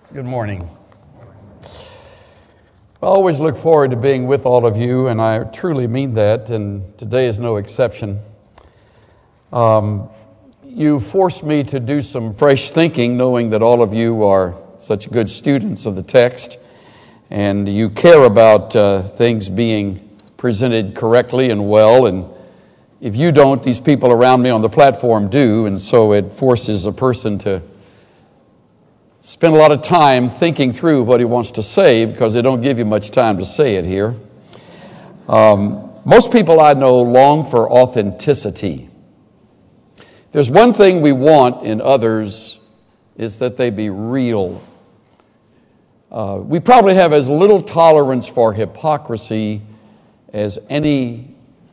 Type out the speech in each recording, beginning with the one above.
Good morning. I always look forward to being with all of you, and I truly mean that, and today is no exception. You forced me to do some fresh thinking, knowing that all of you are such good students of the text, and you care about things being presented correctly and well, and if you don't, these people around me on the platform do, and so it forces a person to spend a lot of time thinking through what he wants to say because they don't give you much time to say it here. Most people I know long for authenticity. There's one thing we want in others is that they be real. We probably have as little tolerance for hypocrisy as any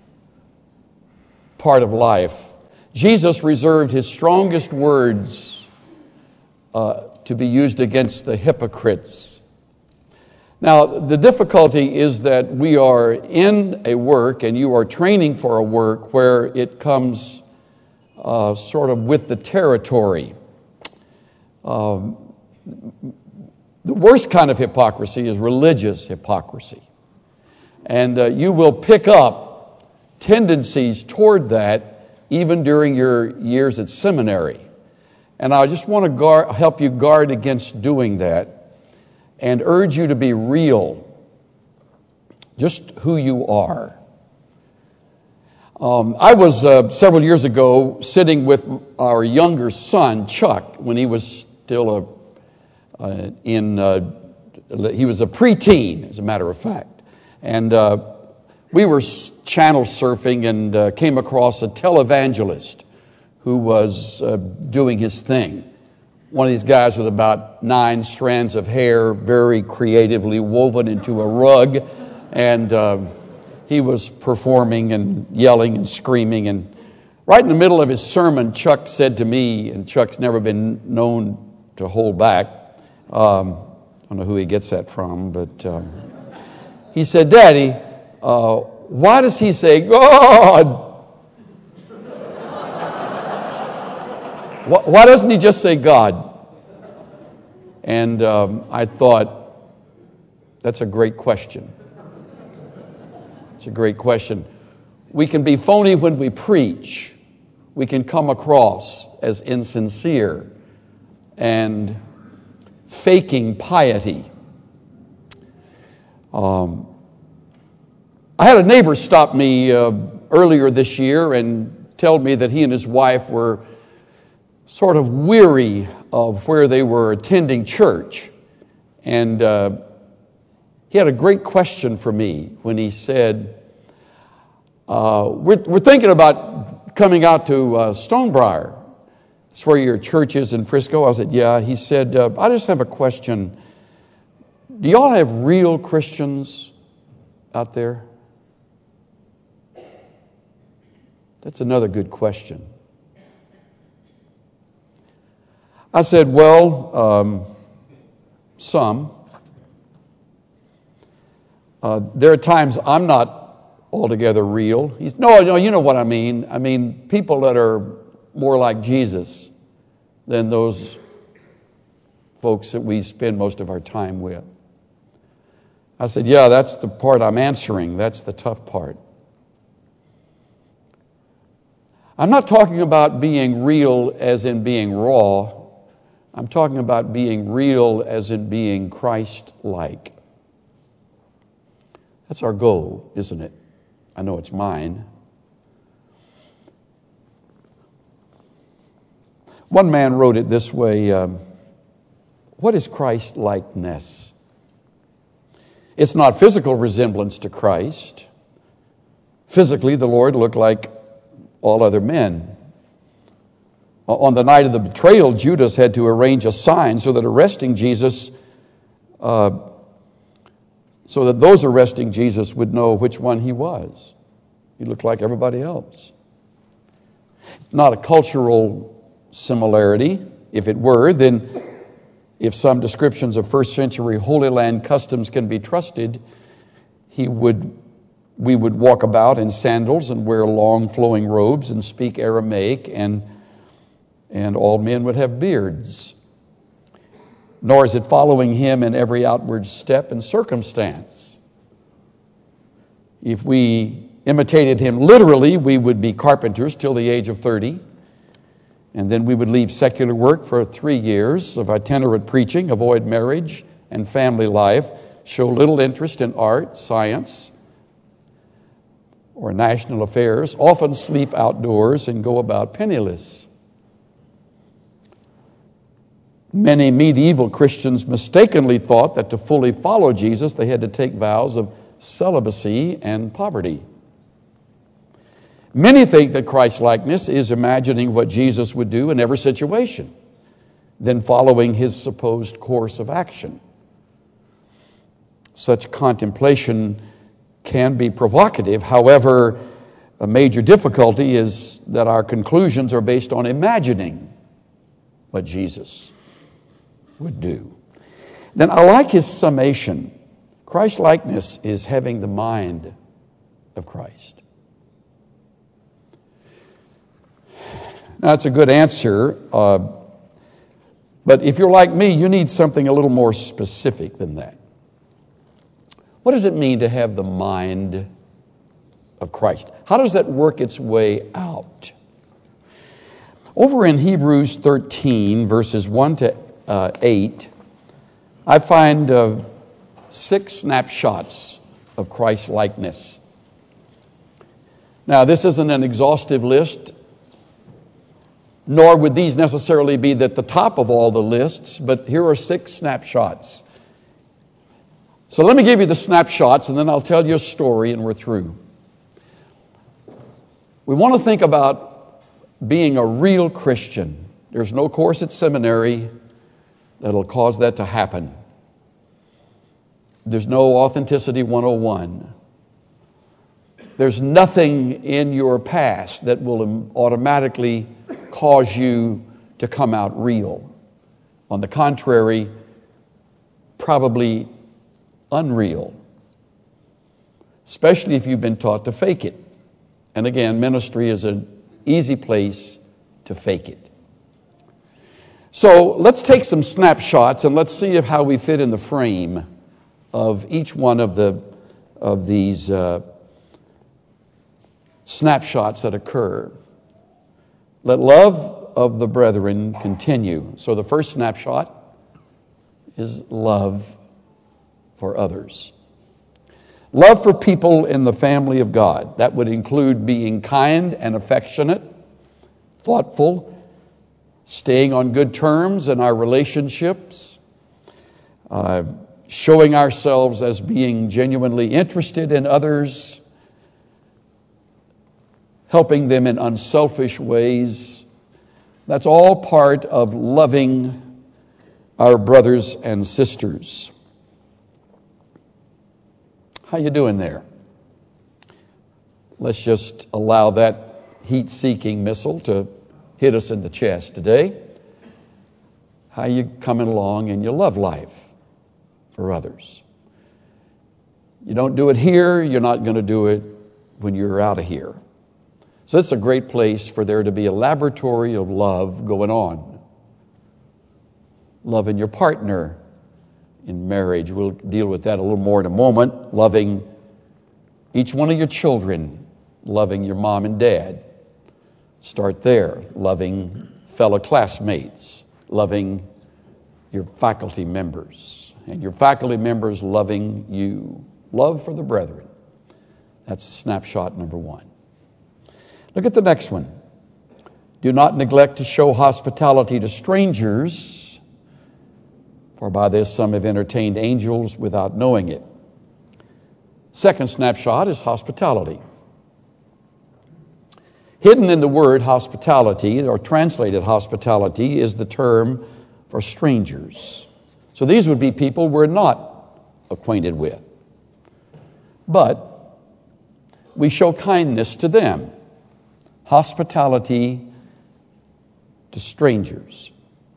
part of life. Jesus reserved his strongest words to be used against the hypocrites. Now, the difficulty is that we are in a work, and you are training for a work where it comes sort of with the territory. The worst kind of hypocrisy is religious hypocrisy. And you will pick up tendencies toward that even during your years at seminary. And I just want to help you guard against doing that and urge you to be real, just who you are. I was several years ago sitting with our younger son, Chuck, when he was still he was a preteen, as a matter of fact. And we were channel surfing and came across a televangelist who was doing his thing. One of these guys with about 9 strands of hair, very creatively woven into a rug, and he was performing and yelling and screaming. And right in the middle of his sermon, Chuck said to me, and Chuck's never been known to hold back. I don't know who he gets that from, but he said, "Daddy, why does he say God? Why doesn't he just say God?" And I thought, that's a great question. It's a great question. We can be phony when we preach. We can come across as insincere and faking piety. I had a neighbor stop me earlier this year and tell me that he and his wife were sort of weary of where they were attending church. And he had a great question for me when he said, we're thinking about coming out to Stonebriar. That's where your church is in Frisco. I said, yeah. He said, I just have a question. Do y'all have real Christians out there? That's another good question. I said, well, some. There are times I'm not altogether real. No, you know what I mean. I mean, people that are more like Jesus than those folks that we spend most of our time with. I said, yeah, that's the part I'm answering. That's the tough part. I'm not talking about being real as in being raw. I'm talking about being real as in being Christ-like. That's our goal, isn't it? I know it's mine. One man wrote it this way, what is Christ-likeness? It's not physical resemblance to Christ. Physically, the Lord looked like all other men. On the night of the betrayal, Judas had to arrange a sign so that those arresting Jesus would know which one he was. He looked like everybody else. It's not a cultural similarity. If it were, then if some descriptions of first century Holy Land customs can be trusted, we would walk about in sandals and wear long flowing robes and speak Aramaic, and all men would have beards. nor is it following him in every outward step and circumstance. If we imitated him literally, we would be carpenters till the age of 30, and then we would leave secular work for 3 years of itinerant preaching, avoid marriage and family life, show little interest in art, science, or national affairs, often sleep outdoors and go about penniless. Many medieval Christians mistakenly thought that to fully follow Jesus, they had to take vows of celibacy and poverty. Many think that Christ-likeness is imagining what Jesus would do in every situation, then following his supposed course of action. Such contemplation can be provocative. However, a major difficulty is that our conclusions are based on imagining what Jesus would do. Then I like his summation. Christ-likeness is having the mind of Christ. Now, that's a good answer, but if you're like me, you need something a little more specific than that. What does it mean to have the mind of Christ? How does that work its way out? Over in Hebrews 13, verses 1 to 8, I find 6 snapshots of Christ's likeness. Now, this isn't an exhaustive list, nor would these necessarily be at the top of all the lists, but here are 6 snapshots. So let me give you the snapshots, and then I'll tell you a story, and we're through. We want to think about being a real Christian. There's no course at seminary that'll cause that to happen. There's no Authenticity 101. There's nothing in your past that will automatically cause you to come out real. On the contrary, probably unreal, especially if you've been taught to fake it. And again, ministry is an easy place to fake it. So let's take some snapshots and let's see how we fit in the frame of each one of these snapshots that occur. Let love of the brethren continue. So the first snapshot is love for others. Love for people in the family of God. That would include being kind and affectionate, thoughtful, staying on good terms in our relationships, showing ourselves as being genuinely interested in others, helping them in unselfish ways. That's all part of loving our brothers and sisters. How you doing there? Let's just allow that heat-seeking missile to hit us in the chest today. How you coming along in your love life for others? You don't do it here, you're not going to do it when you're out of here. So it's a great place for there to be a laboratory of love going on. Loving your partner in marriage. We'll deal with that a little more in a moment. Loving each one of your children. Loving your mom and dad. Start there. Loving fellow classmates. Loving your faculty members. And your faculty members loving you. Love for the brethren. That's snapshot number 1. Look at the next one. Do not neglect to show hospitality to strangers, for by this some have entertained angels without knowing it. Second snapshot is hospitality. Hidden in the word hospitality, or translated hospitality, is the term for strangers. So these would be people we're not acquainted with. But we show kindness to them. Hospitality to strangers.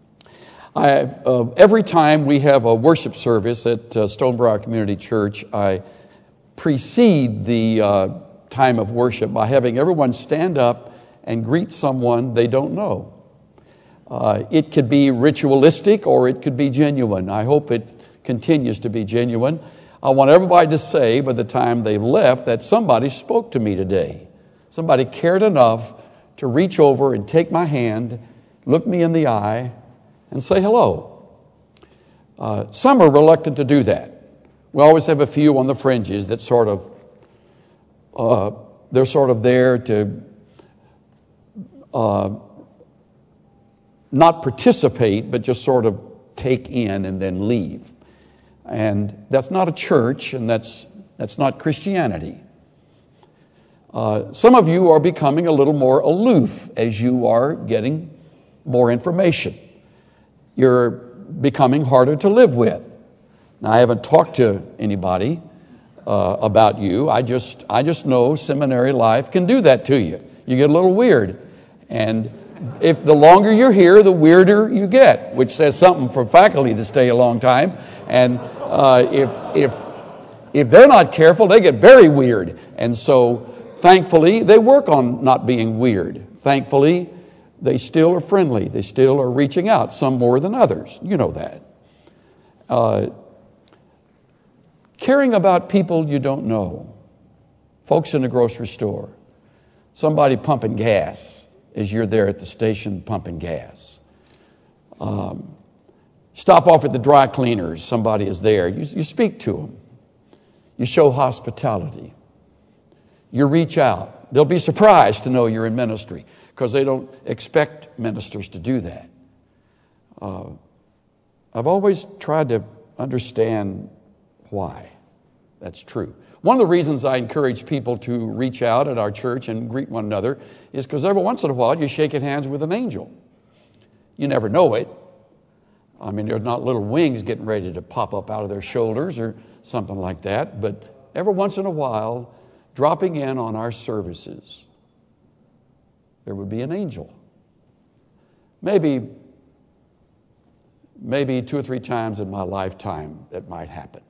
Every time we have a worship service at Stonebriar Community Church, I precede the time of worship by having everyone stand up and greet someone they don't know. It could be ritualistic or it could be genuine. I hope it continues to be genuine. I want everybody to say by the time they've left that somebody spoke to me today. Somebody cared enough to reach over and take my hand, look me in the eye, and say hello. Some are reluctant to do that. We always have a few on the fringes that they're sort of there to not participate, but just sort of take in and then leave. And that's not a church, and that's not Christianity. Some of you are becoming a little more aloof as you are getting more information. You're becoming harder to live with. Now, I haven't talked to anybody about you. I just know seminary life can do that to you. You get a little weird. And if the longer you're here, the weirder you get, which says something for faculty to stay a long time. And if they're not careful, they get very weird. And so, thankfully, they work on not being weird. Thankfully, they still are friendly. They still are reaching out, some more than others. You know that. Caring about people you don't know. Folks in the grocery store. Somebody pumping gas as you're there at the station pumping gas. Stop off at the dry cleaners. Somebody is there. You speak to them. You show hospitality. You reach out. They'll be surprised to know you're in ministry because they don't expect ministers to do that. I've always tried to understand why that's true. One of the reasons I encourage people to reach out at our church and greet one another is because every once in a while you're shaking hands with an angel. You never know it. I mean, there's not little wings getting ready to pop up out of their shoulders or something like that, but every once in a while, dropping in on our services, there would be an angel. Maybe 2 or 3 times in my lifetime that might happen.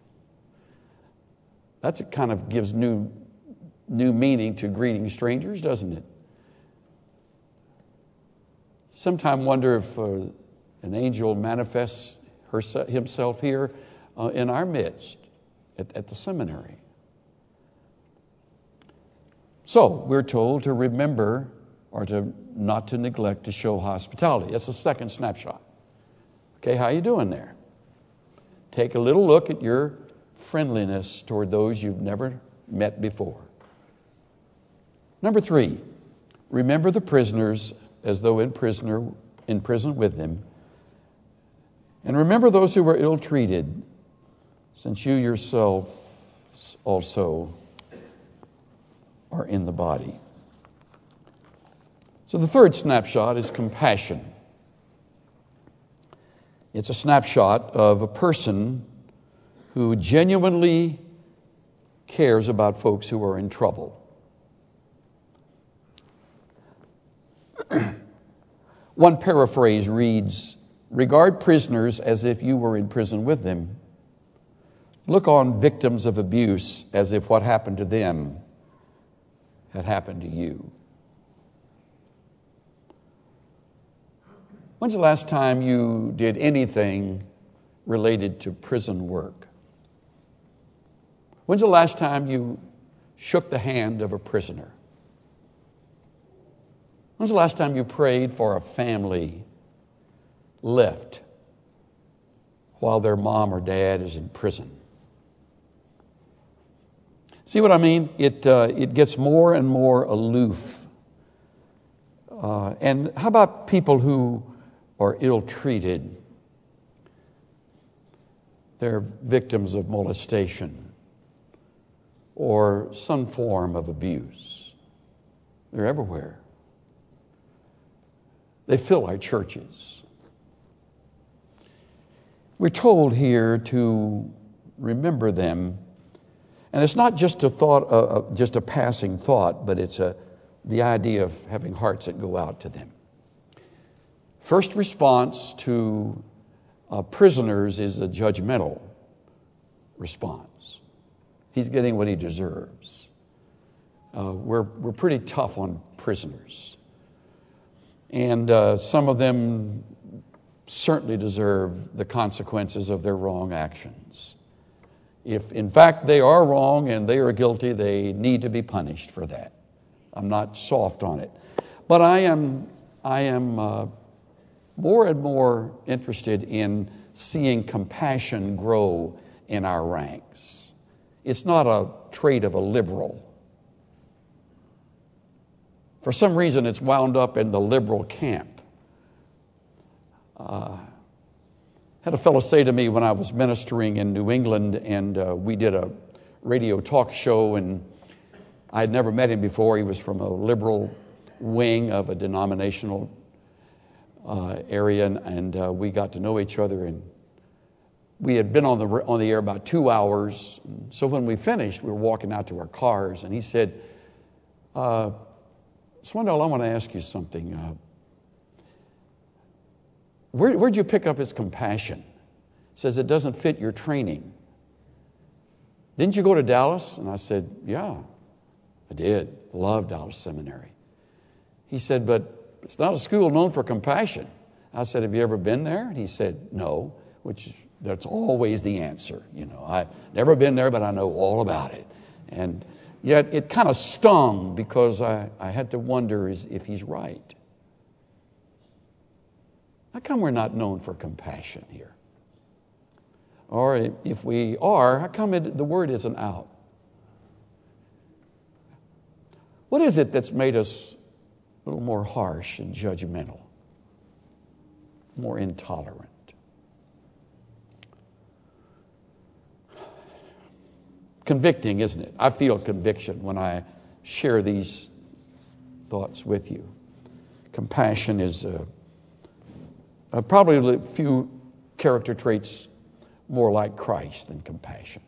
That kind of gives new meaning to greeting strangers, doesn't it? Sometimes wonder if an angel manifests himself here in our midst at the seminary. So we're told to remember or to not to neglect to show hospitality. That's the second snapshot. Okay, how you doing there? Take a little look at your friendliness toward those you've never met before. Number 3, remember the prisoners as though in prison with them. And remember those who were ill-treated, since you yourself also are in the body. So the third snapshot is compassion. It's a snapshot of a person who genuinely cares about folks who are in trouble. One paraphrase reads, regard prisoners as if you were in prison with them. Look on victims of abuse as if what happened to them had happened to you. When's the last time you did anything related to prison work? When's the last time you shook the hand of a prisoner? When's the last time you prayed for a family left while their mom or dad is in prison? See what I mean? It gets more and more aloof. And how about people who are ill-treated? They're victims of molestation or some form of abuse. They're everywhere. They fill our churches. We're told here to remember them. And it's not just a thought, just a passing thought, but it's the idea of having hearts that go out to them. First response to prisoners is a judgmental response. He's getting what he deserves. We're pretty tough on prisoners. And some of them certainly deserve the consequences of their wrong actions. If, in fact, they are wrong and they are guilty, they need to be punished for that. I'm not soft on it. But I am more and more interested in seeing compassion grow in our ranks. It's not a trait of a liberal. For some reason, it's wound up in the liberal camp. Had a fellow say to me when I was ministering in New England, and we did a radio talk show, and I had never met him before. He was from a liberal wing of a denominational area, and we got to know each other. And we had been on the air about 2 hours. So when we finished, we were walking out to our cars, and he said, Swindoll, I want to ask you something. Where'd you pick up his compassion? He says, it doesn't fit your training. Didn't you go to Dallas? And I said, yeah, I did. Loved Dallas Seminary. He said, but it's not a school known for compassion. I said, have you ever been there? And he said, no, which that's always the answer. You know, I've never been there, but I know all about it. And yet it kind of stung because I had to wonder if he's right. How come we're not known for compassion here? Or if we are, how come the word isn't out? What is it that's made us a little more harsh and judgmental, more intolerant? Convicting, isn't it? I feel conviction when I share these thoughts with you. Compassion is probably a few character traits more like Christ than compassion.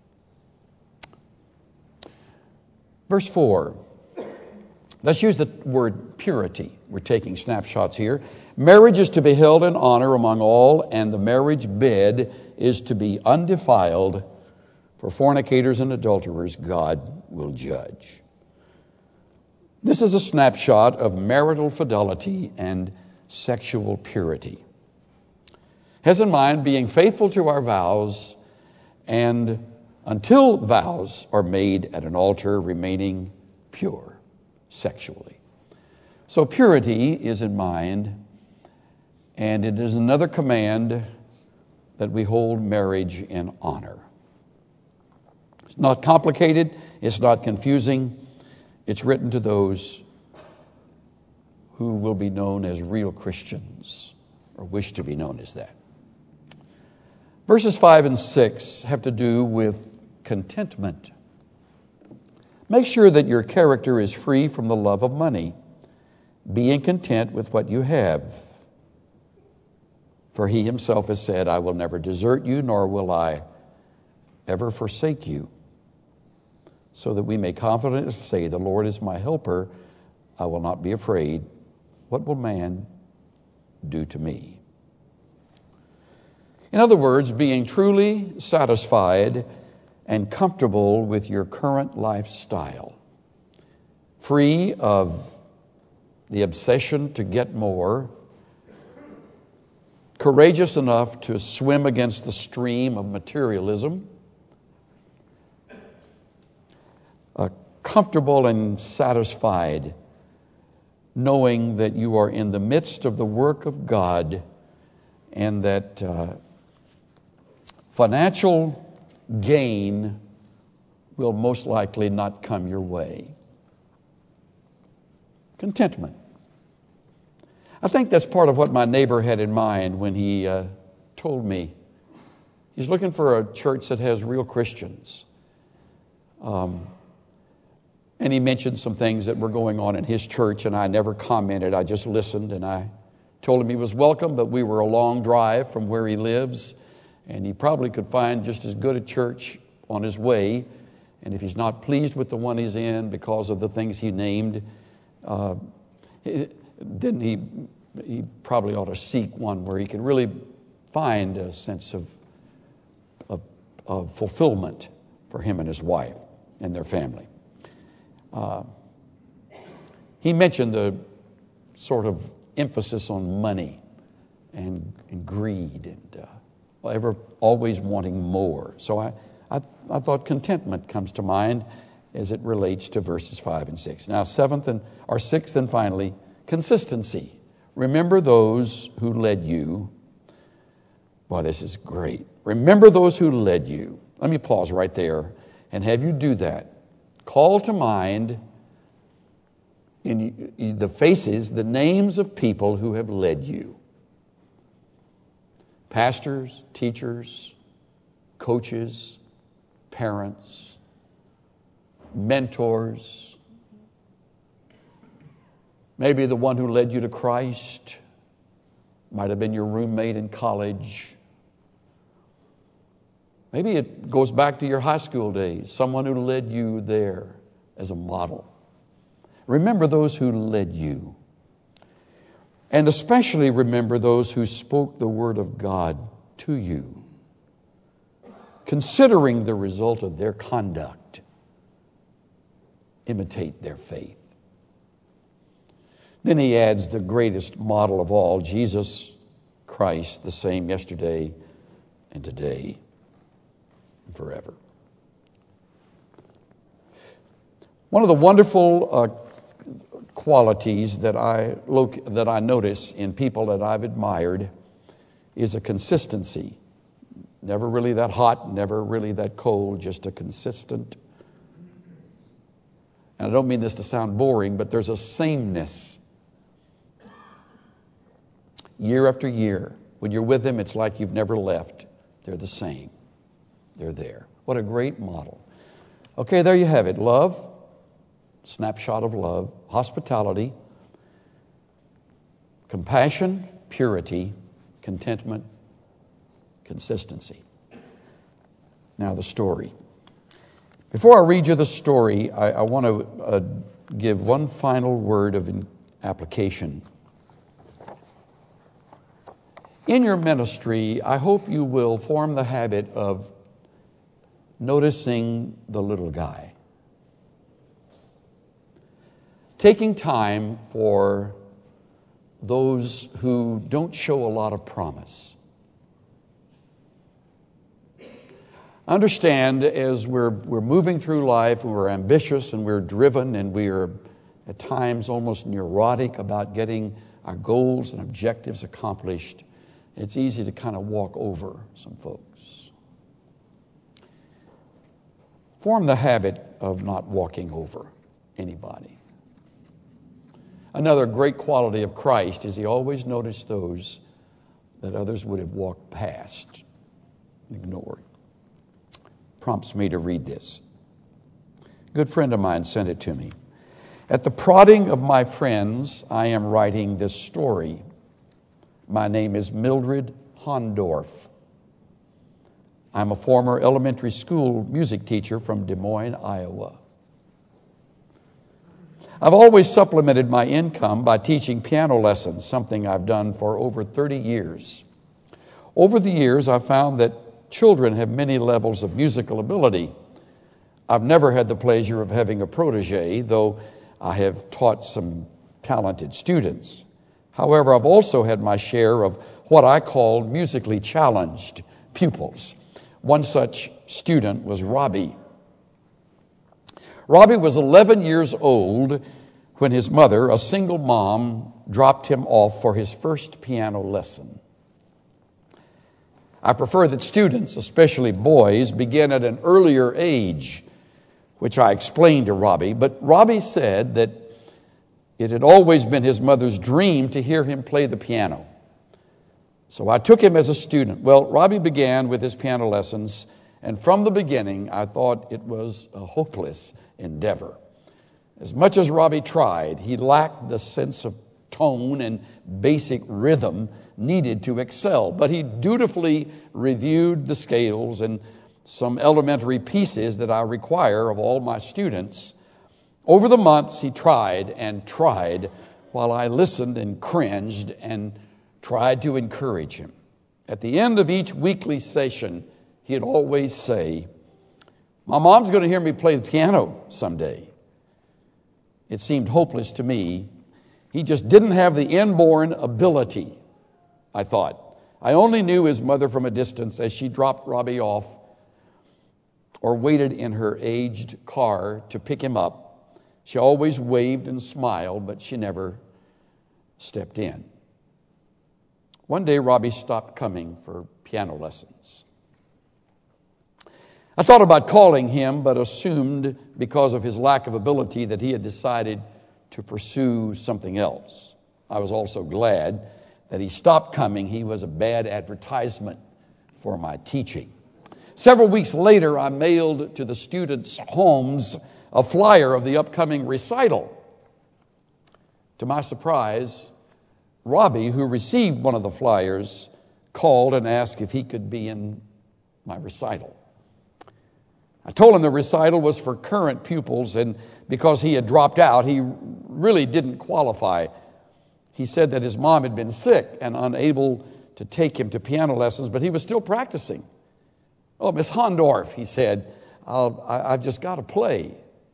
Verse 4. Let's use the word purity. We're taking snapshots here. Marriage is to be held in honor among all, and the marriage bed is to be undefiled. For fornicators and adulterers, God will judge. This is a snapshot of marital fidelity and sexual purity. Has in mind being faithful to our vows, and until vows are made at an altar, remaining pure sexually. So purity is in mind, and it is another command that we hold marriage in honor. It's not complicated. It's not confusing. It's written to those who will be known as real Christians or wish to be known as that. Verses 5 and 6 have to do with contentment. Make sure that your character is free from the love of money, being content with what you have. For he himself has said, I will never desert you, nor will I ever forsake you. So that we may confidently say, the Lord is my helper, I will not be afraid. What will man do to me? In other words, being truly satisfied and comfortable with your current lifestyle, free of the obsession to get more, courageous enough to swim against the stream of materialism, comfortable and satisfied, knowing that you are in the midst of the work of God and that financial gain will most likely not come your way. Contentment. I think that's part of what my neighbor had in mind when he told me. He's looking for a church that has real Christians. And he mentioned some things that were going on in his church, and I never commented. I just listened, and I told him he was welcome, but we were a long drive from where he lives, and he probably could find just as good a church on his way. And if he's not pleased with the one he's in because of the things he named, then he probably ought to seek one where he can really find a sense of fulfillment for him and his wife and their family. He mentioned the sort of emphasis on money and greed and always wanting more. So I thought contentment comes to mind as it relates to verses 5 and 6. Now, sixth and finally, consistency. Remember those who led you. Boy, this is great. Remember those who led you. Let me pause right there and have you do that. Call to mind in the faces, the names of people who have led you. Pastors, teachers, coaches, parents, mentors. Maybe the one who led you to Christ might have been your roommate in college. Maybe it goes back to your high school days, someone who led you there as a model. Remember those who led you. And especially remember those who spoke the word of God to you, considering the result of their conduct. Imitate their faith. Then he adds the greatest model of all, Jesus Christ, the same yesterday and today and forever. One of the wonderful qualities that I notice in people that I've admired is a consistency. Never really that hot, never really that cold, just a consistent. And I don't mean this to sound boring, but there's a sameness. Year after year, when you're with them, it's like you've never left. They're the same. They're there. What a great model. Okay, there you have it. Love, snapshot of love, hospitality, compassion, purity, contentment, consistency. Now the story. Before I read you the story, I want to give one final word of application. In your ministry, I hope you will form the habit of noticing the little guy. Taking time for those who don't show a lot of promise. Understand, as we're moving through life, and we're ambitious and we're driven and we are at times almost neurotic about getting our goals and objectives accomplished, it's easy to kind of walk over some folks. Form the habit of not walking over anybody. Another great quality of Christ is he always noticed those that others would have walked past, ignored. Prompts me to read this. A good friend of mine sent it to me. At the prodding of my friends, I am writing this story. My name is Mildred Hondorf. I'm a former elementary school music teacher from Des Moines, Iowa. I've always supplemented my income by teaching piano lessons, something I've done for over 30 years. Over the years, I've found that children have many levels of musical ability. I've never had the pleasure of having a protege, though I have taught some talented students. However, I've also had my share of what I called musically challenged pupils. One such student was Robbie. Robbie was 11 years old when his mother, a single mom, dropped him off for his first piano lesson. I prefer that students, especially boys, begin at an earlier age, which I explained to Robbie. But Robbie said that it had always been his mother's dream to hear him play the piano. So I took him as a student. Well, Robbie began with his piano lessons, and from the beginning, I thought it was a hopeless endeavor. As much as Robbie tried, he lacked the sense of tone and basic rhythm needed to excel. But he dutifully reviewed the scales and some elementary pieces that I require of all my students. Over the months, he tried and tried while I listened and cringed and tried to encourage him. At the end of each weekly session, he'd always say, "My mom's going to hear me play the piano someday." It seemed hopeless to me, He just didn't have the inborn ability, I thought. I only knew his mother from a distance as she dropped Robbie off or waited in her aged car to pick him up. She always waved and smiled, but she never stepped in. One day, Robbie stopped coming for piano lessons. I thought about calling him, but assumed because of his lack of ability that he had decided to pursue something else. I was also glad that he stopped coming. He was a bad advertisement for my teaching. Several weeks later, I mailed to the students' homes a flyer of the upcoming recital. To my surprise, Robbie, who received one of the flyers, called and asked if he could be in my recital. I told him the recital was for current pupils, and because he had dropped out, he really didn't qualify. He said that his mom had been sick and unable to take him to piano lessons, but he was still practicing. "Oh, Miss Hondorf," he said, I've just got to play.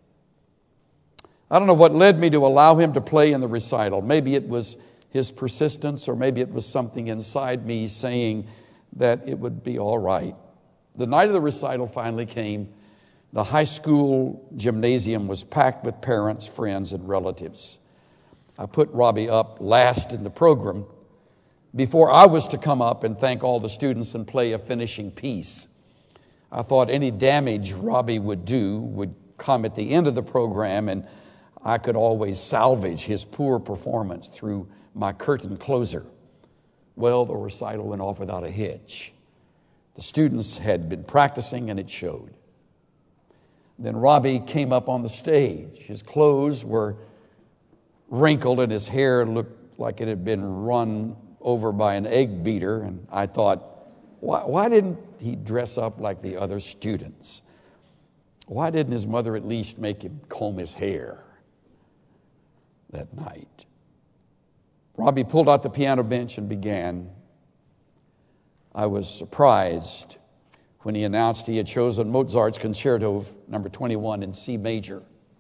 I don't know what led me to allow him to play in the recital. Maybe it was his persistence, or maybe it was something inside me saying that it would be all right. The night of the recital finally came. The high school gymnasium was packed with parents, friends, and relatives. I put Robbie up last in the program before I was to come up and thank all the students and play a finishing piece. I thought any damage Robbie would do would come at the end of the program, and I could always salvage his poor performance through my curtain closer. Well, the recital went off without a hitch. The students had been practicing, and it showed. Then Robbie came up on the stage. His clothes were wrinkled, and his hair looked like it had been run over by an egg beater. And I thought, why didn't he dress up like the other students? Why didn't his mother at least make him comb his hair that night? Robbie pulled out the piano bench and began. I was surprised when he announced he had chosen Mozart's Concerto number 21 in C major.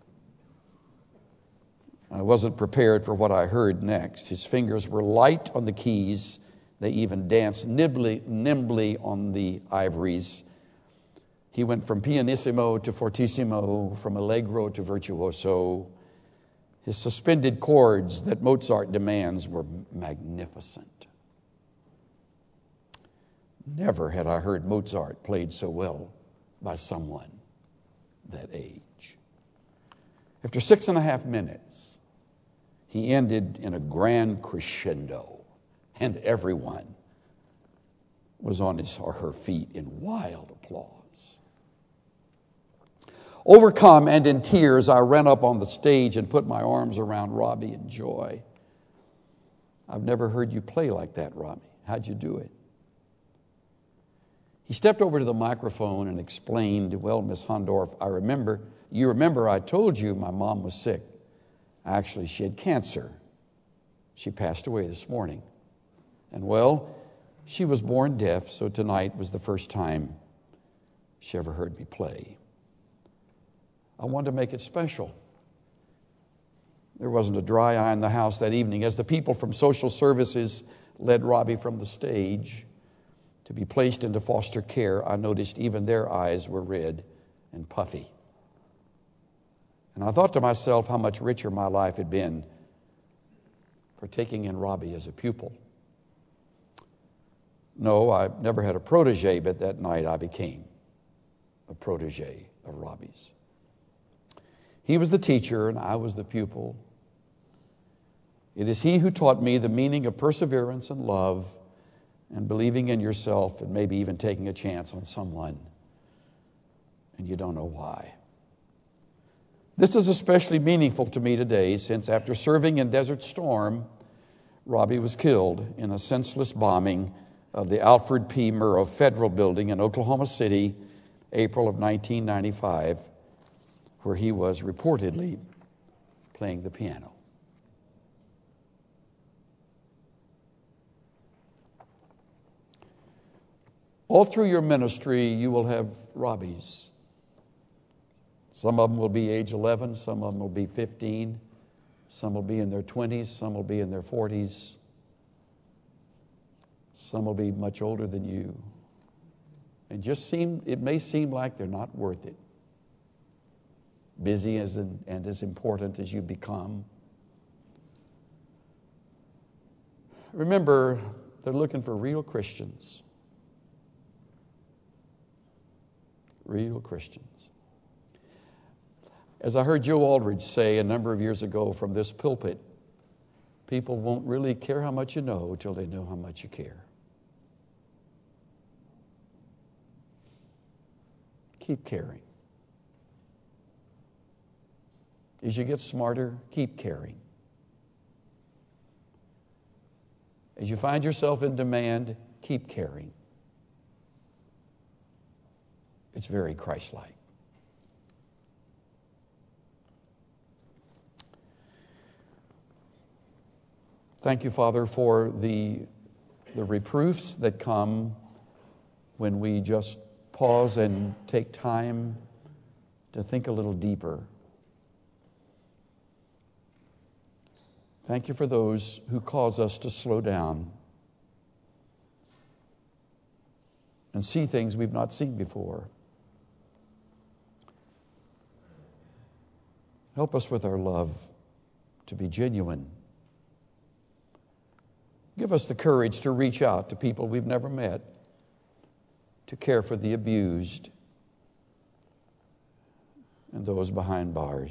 I wasn't prepared for what I heard next. His fingers were light on the keys. They even danced nimbly on the ivories. He went from pianissimo to fortissimo, from allegro to virtuoso. His suspended chords that Mozart demands were magnificent. Never had I heard Mozart played so well by someone that age. After 6.5 minutes, he ended in a grand crescendo, and everyone was on his or her feet in wild applause. Overcome and in tears, I ran up on the stage and put my arms around Robbie in joy. "I've never heard you play like that, Robbie. How'd you do it?" He stepped over to the microphone and explained, "Well, Miss Hondorf, you remember I told you my mom was sick. Actually, she had cancer. She passed away this morning. And well, she was born deaf, so tonight was the first time she ever heard me play. I wanted to make it special." There wasn't a dry eye in the house that evening. As the people from social services led Robbie from the stage to be placed into foster care, I noticed even their eyes were red and puffy. And I thought to myself how much richer my life had been for taking in Robbie as a pupil. No, I never had a protege, but that night I became a protege of Robbie's. He was the teacher and I was the pupil. It is he who taught me the meaning of perseverance and love and believing in yourself and maybe even taking a chance on someone and you don't know why. This is especially meaningful to me today since after serving in Desert Storm, Robbie was killed in a senseless bombing of the Alfred P. Murrah Federal Building in Oklahoma City, April of 1995, where he was reportedly playing the piano. All through your ministry, you will have Robbies. Some of them will be age 11, some of them will be 15, Some will be in their 20s, some will be in their 40s, some will be much older than you. It may seem like they're not worth it. Busy and as important as you become. Remember, they're looking for real Christians. Real Christians. As I heard Joe Aldridge say a number of years ago from this pulpit, people won't really care how much you know till they know how much you care. Keep caring. As you get smarter, keep caring. As you find yourself in demand, keep caring. It's very Christ-like. Thank you, Father, for the reproofs that come when we just pause and take time to think a little deeper. Thank you for those who cause us to slow down and see things we've not seen before. Help us with our love to be genuine. Give us the courage to reach out to people we've never met, to care for the abused and those behind bars.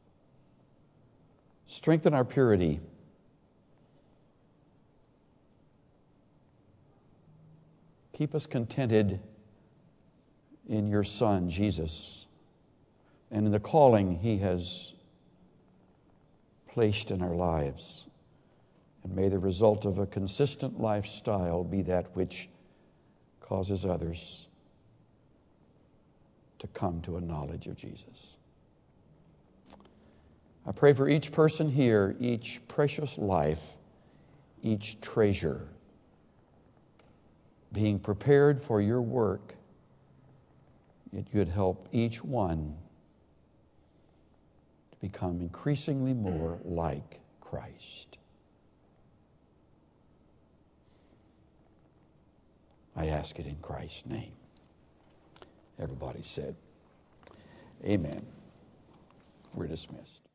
Strengthen our purity. Keep us contented in your Son, Jesus, and in the calling He has placed in our lives. And may the result of a consistent lifestyle be that which causes others to come to a knowledge of Jesus. I pray for each person here, each precious life, each treasure, being prepared for your work, that you'd help each one to become increasingly more like Christ. I ask it in Christ's name. Everybody said, amen. We're dismissed.